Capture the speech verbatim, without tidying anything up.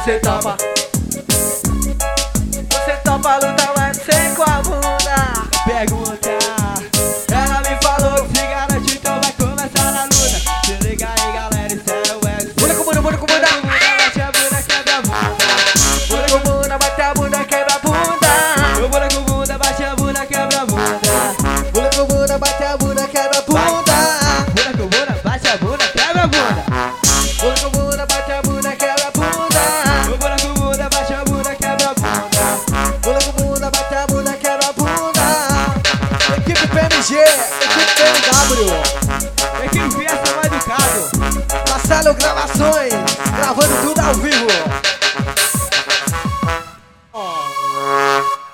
Você topa? Você topa lutar, mas sem com a bunda? Pergunta. Ela me falou que se garante, então vai começar a luta. Se liga aí, galera, isso é o S. Bunda com bunda, bunda com bunda. Bate a bunda, quebra a bunda. Bunda com bunda, bate a bunda, quebra a bunda. Bunda com bunda, bate a bunda, quebra a bunda. Bunda com bunda, bate a bunda, quebra a bunda. Bunda com bunda, bate a bunda, quebra a bunda. Bunda com bunda, bate a bunda, quebra a bunda. Bunda com bunda, bate a bunda, quebra a bunda. Bunda com bunda, bate a bunda, quebra a bunda. Equipe P M G, equipe P M W.